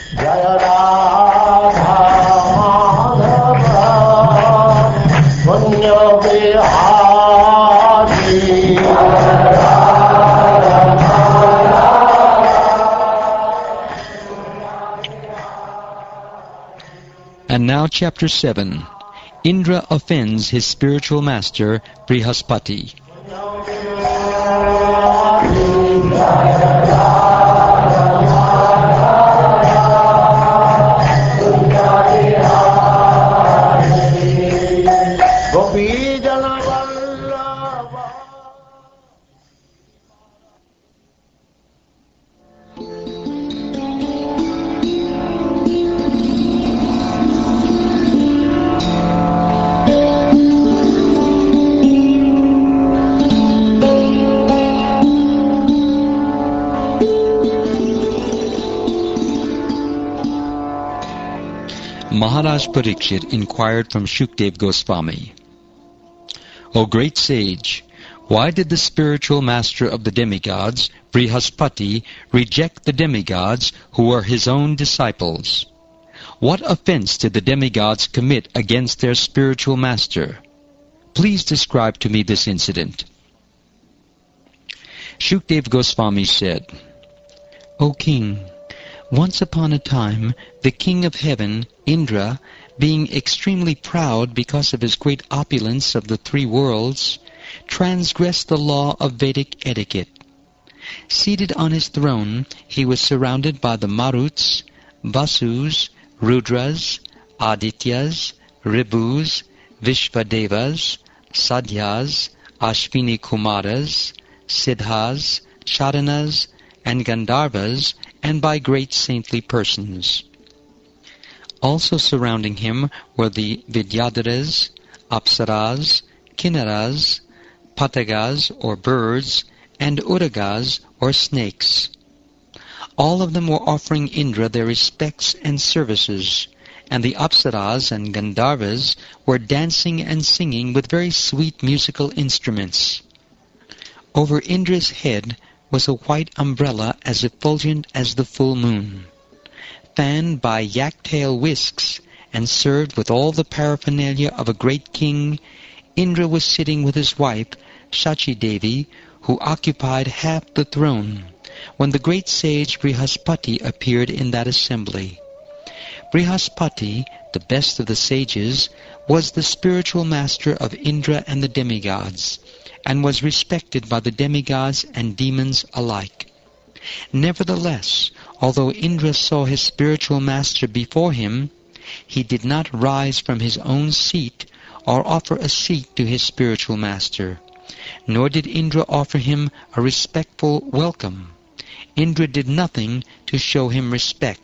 Jaya Radha Madhava Punya Bihari. And now chapter 7. Indra offends his spiritual master, Brihaspati. Maharaj Parikshit inquired from Shukdev Goswami, O great sage, why did the spiritual master of the demigods, Brihaspati, reject the demigods who were his own disciples? What offense did the demigods commit against their spiritual master? Please describe to me this incident. Shukdev Goswami said, O king, once upon a time, the king of heaven, Indra, being extremely proud because of his great opulence of the three worlds, transgressed the law of Vedic etiquette. Seated on his throne, he was surrounded by the Maruts, Vasus, Rudras, Adityas, Ribus, Vishvadevas, Sadhyas, Ashvini Kumaras, Siddhas, Charanas, and Gandharvas, and by great saintly persons. Also surrounding him were the Vidyadharas, Apsaras, Kinnaras, Patagas or birds, and Uragas or snakes. All of them were offering Indra their respects and services, and the Apsaras and Gandharvas were dancing and singing with very sweet musical instruments. Over Indra's head was a white umbrella as effulgent as the full moon. Fanned by yak-tail whisks and served with all the paraphernalia of a great king, Indra was sitting with his wife, Shachi Devi, who occupied half the throne, when the great sage Brihaspati appeared in that assembly. Brihaspati, the best of the sages, was the spiritual master of Indra and the demigods, and was respected by the demigods and demons alike. Nevertheless, although Indra saw his spiritual master before him, he did not rise from his own seat or offer a seat to his spiritual master, nor did Indra offer him a respectful welcome. Indra did nothing to show him respect.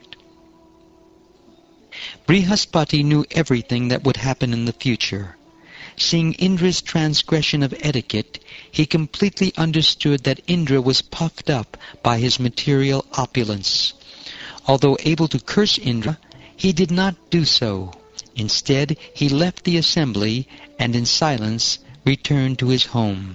Brihaspati knew everything that would happen in the future. Seeing Indra's transgression of etiquette, he completely understood that Indra was puffed up by his material opulence. Although able to curse Indra, he did not do so. Instead, he left the assembly and in silence returned to his home.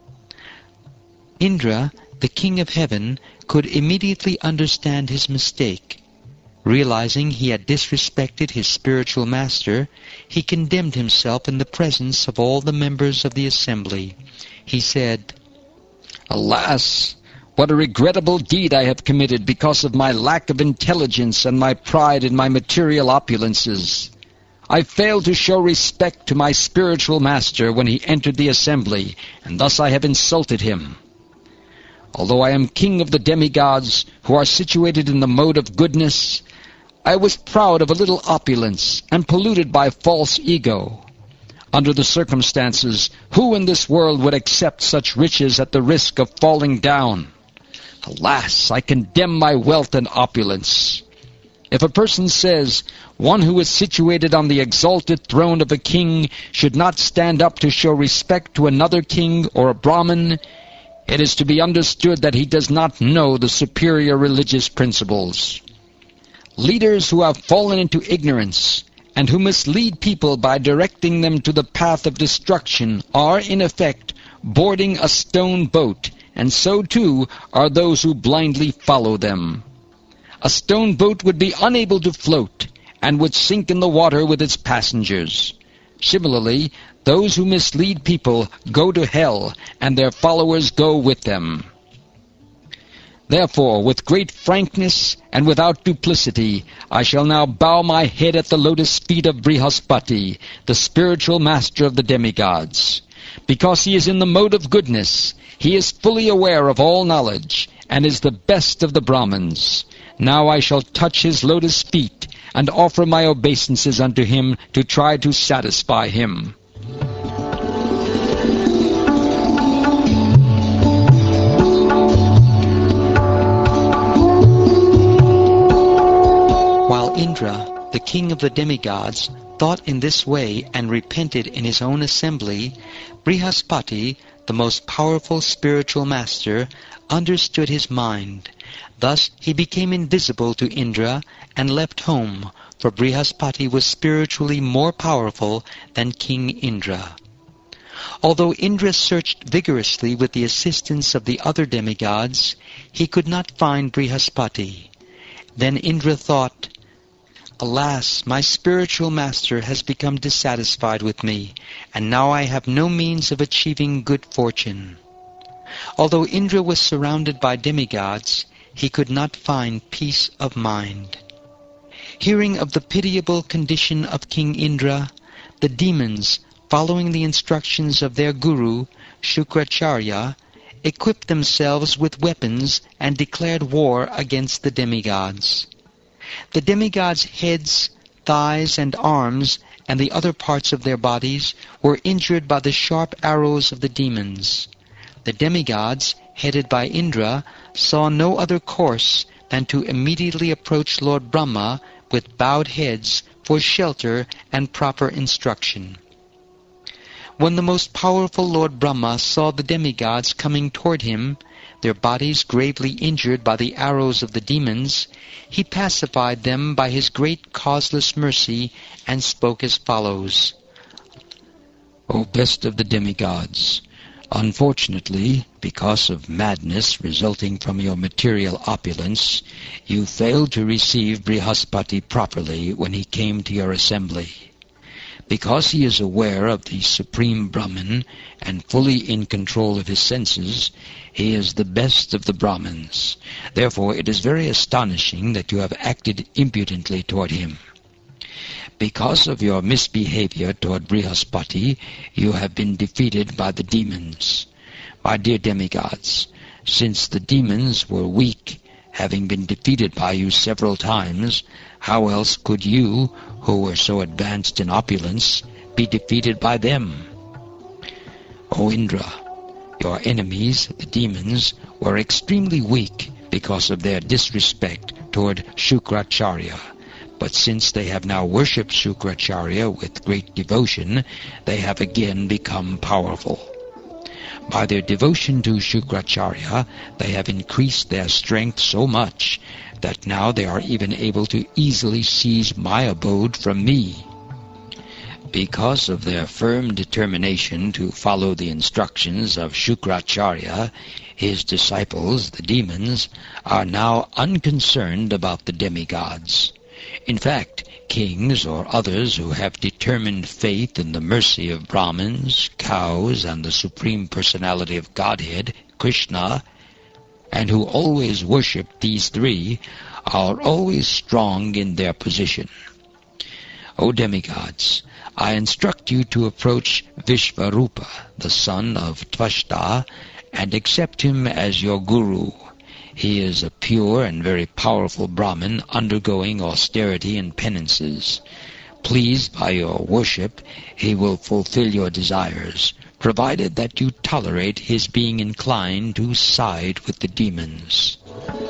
Indra, the king of heaven, could immediately understand his mistake. Realizing he had disrespected his spiritual master, he condemned himself in the presence of all the members of the assembly. He said, Alas! What a regrettable deed I have committed because of my lack of intelligence and my pride in my material opulences. I failed to show respect to my spiritual master when he entered the assembly, and thus I have insulted him. Although I am king of the demigods, who are situated in the mode of goodness, I was proud of a little opulence and polluted by false ego. Under the circumstances, who in this world would accept such riches at the risk of falling down? Alas, I condemn my wealth and opulence. If a person says, one who is situated on the exalted throne of a king should not stand up to show respect to another king or a Brahmin, it is to be understood that he does not know the superior religious principles. Leaders who have fallen into ignorance and who mislead people by directing them to the path of destruction are, in effect, boarding a stone boat, and so too are those who blindly follow them. A stone boat would be unable to float and would sink in the water with its passengers. Similarly, those who mislead people go to hell, and their followers go with them. Therefore, with great frankness and without duplicity, I shall now bow my head at the lotus feet of Brihaspati, the spiritual master of the demigods. Because he is in the mode of goodness, he is fully aware of all knowledge, and is the best of the Brahmins. Now I shall touch his lotus feet, and offer my obeisances unto him to try to satisfy him. While Indra, the king of the demigods, thought in this way and repented in his own assembly, Brihaspati, the most powerful spiritual master, understood his mind. Thus he became invisible to Indra and left home, for Brihaspati was spiritually more powerful than King Indra. Although Indra searched vigorously with the assistance of the other demigods, he could not find Brihaspati. Then Indra thought, "Alas, my spiritual master has become dissatisfied with me, and now I have no means of achieving good fortune." Although Indra was surrounded by demigods, he could not find peace of mind. Hearing of the pitiable condition of King Indra, the demons, following the instructions of their guru, Shukracharya, equipped themselves with weapons and declared war against the demigods. The demigods' heads, thighs, and arms, and the other parts of their bodies, were injured by the sharp arrows of the demons. The demigods, headed by Indra, saw no other course than to immediately approach Lord Brahma with bowed heads for shelter and proper instruction. When the most powerful Lord Brahma saw the demigods coming toward him, their bodies gravely injured by the arrows of the demons, he pacified them by his great causeless mercy and spoke as follows. "O best of the demigods, unfortunately, because of madness resulting from your material opulence, you failed to receive Brihaspati properly when he came to your assembly. Because he is aware of the Supreme Brahman and fully in control of his senses, he is the best of the Brahmins. Therefore it is very astonishing that you have acted impudently toward him. Because of your misbehavior toward Brihaspati, you have been defeated by the demons. My dear demigods, since the demons were weak, having been defeated by you several times, how else could you, who were so advanced in opulence, be defeated by them? O Indra, your enemies, the demons, were extremely weak because of their disrespect toward Shukracharya. But since they have now worshipped Shukracharya with great devotion, they have again become powerful. By their devotion to Shukracharya, they have increased their strength so much that now they are even able to easily seize my abode from me. Because of their firm determination to follow the instructions of Shukracharya, his disciples, the demons, are now unconcerned about the demigods. In fact, kings or others who have determined faith in the mercy of Brahmins, cows, and the Supreme Personality of Godhead, Krishna, and who always worship these three, are always strong in their position. O demigods, I instruct you to approach Vishvarupa, the son of Tvashta, and accept him as your guru. He is a pure and very powerful Brahmin undergoing austerity and penances. Pleased by your worship, he will fulfill your desires, provided that you tolerate his being inclined to side with the demons.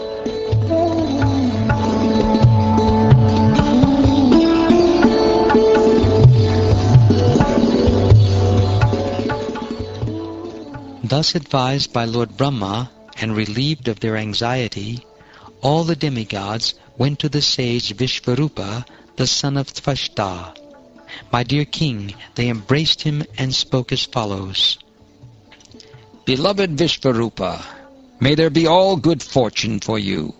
Thus advised by Lord Brahma, and relieved of their anxiety, all the demigods went to the sage Vishvarupa, the son of Tvashta. My dear king, they embraced him and spoke as follows. Beloved Vishvarupa, may there be all good fortune for you.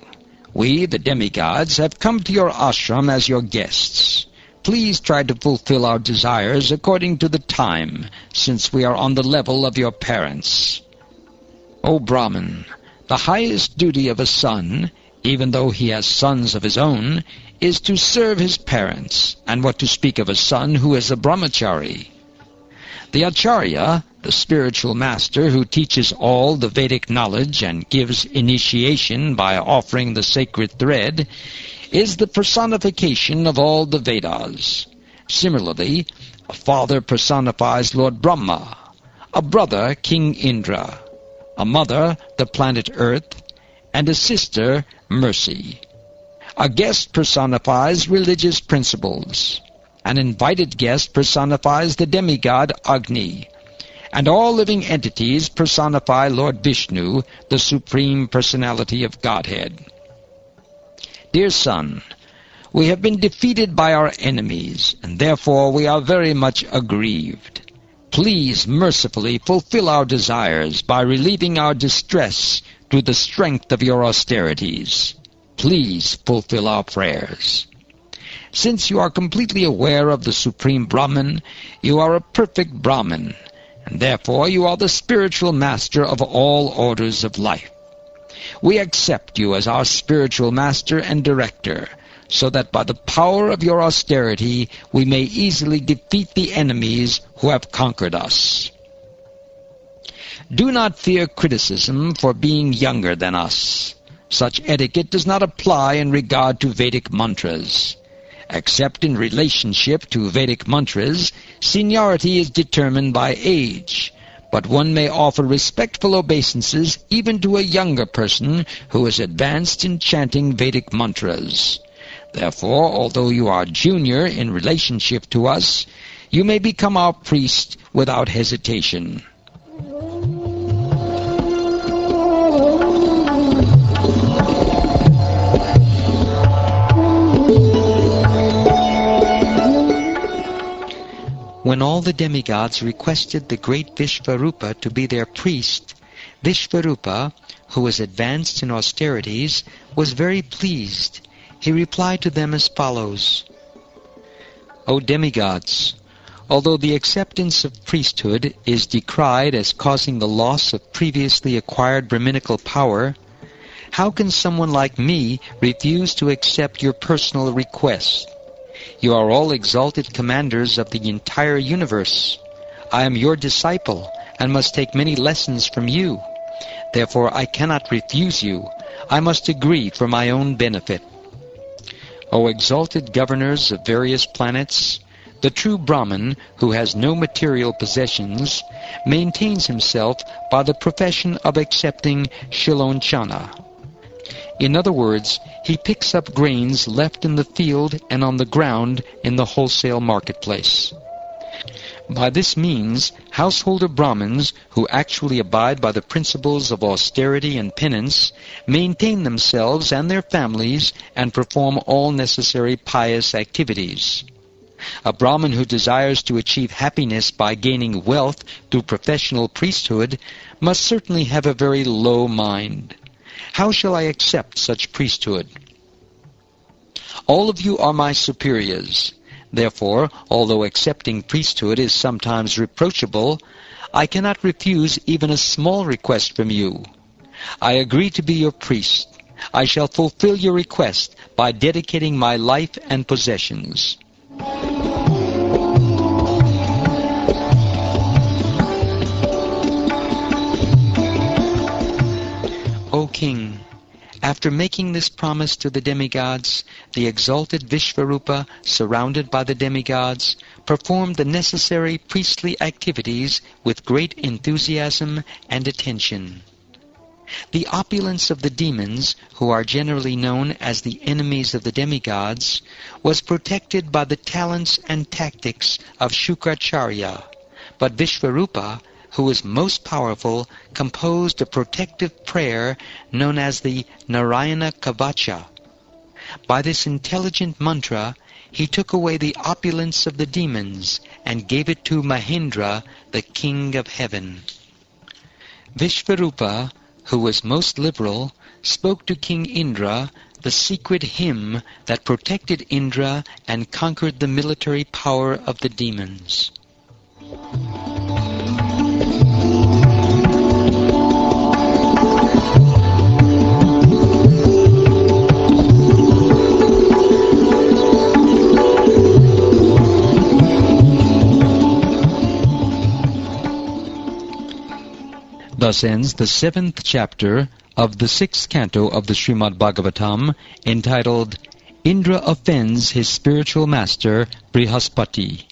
We, the demigods, have come to your ashram as your guests. Please try to fulfill our desires according to the time, since we are on the level of your parents. O Brahman, the highest duty of a son, even though he has sons of his own, is to serve his parents, and what to speak of a son who is a brahmachari. The acharya, the spiritual master who teaches all the Vedic knowledge and gives initiation by offering the sacred thread, is the personification of all the Vedas. Similarly, a father personifies Lord Brahma, a brother King Indra, a mother the planet Earth, and a sister Mercy. A guest personifies religious principles. An invited guest personifies the demigod Agni, and all living entities personify Lord Vishnu, the Supreme Personality of Godhead. Dear son, we have been defeated by our enemies, and therefore we are very much aggrieved. Please mercifully fulfill our desires by relieving our distress through the strength of your austerities. Please fulfill our prayers. Since you are completely aware of the Supreme Brahman, you are a perfect Brahman, and therefore you are the spiritual master of all orders of life. We accept you as our spiritual master and director, so that by the power of your austerity we may easily defeat the enemies who have conquered us. Do not fear criticism for being younger than us. Such etiquette does not apply in regard to Vedic mantras. Except in relationship to Vedic mantras, seniority is determined by age, but one may offer respectful obeisances even to a younger person who is advanced in chanting Vedic mantras. Therefore, although you are junior in relationship to us, you may become our priest without hesitation. When all the demigods requested the great Vishvarupa to be their priest, Vishvarupa, who was advanced in austerities, was very pleased. He replied to them as follows: O demigods, although the acceptance of priesthood is decried as causing the loss of previously acquired Brahminical power, how can someone like me refuse to accept your personal request? You are all exalted commanders of the entire universe. I am your disciple and must take many lessons from you. Therefore I cannot refuse you. I must agree for my own benefit. O exalted governors of various planets, the true Brahman, who has no material possessions, maintains himself by the profession of accepting shilonchana. In other words, he picks up grains left in the field and on the ground in the wholesale marketplace. By this means, householder Brahmins, who actually abide by the principles of austerity and penance, maintain themselves and their families and perform all necessary pious activities. A Brahmin who desires to achieve happiness by gaining wealth through professional priesthood must certainly have a very low mind. How shall I accept such priesthood? All of you are my superiors. Therefore, although accepting priesthood is sometimes reproachable, I cannot refuse even a small request from you. I agree to be your priest. I shall fulfill your request by dedicating my life and possessions. O king, after making this promise to the demigods, the exalted Vishvarupa, surrounded by the demigods, performed the necessary priestly activities with great enthusiasm and attention. The opulence of the demons, who are generally known as the enemies of the demigods, was protected by the talents and tactics of Shukracharya, but Vishvarupa, who was most powerful, composed a protective prayer known as the Narayana Kavacha. By this intelligent mantra, he took away the opulence of the demons and gave it to Mahendra, the king of heaven. Vishvarupa, who was most liberal, spoke to King Indra, the secret hymn that protected Indra and conquered the military power of the demons. Thus ends the 7th chapter of the 6th canto of the Srimad Bhagavatam, entitled Indra Offends His Spiritual Master Brihaspati.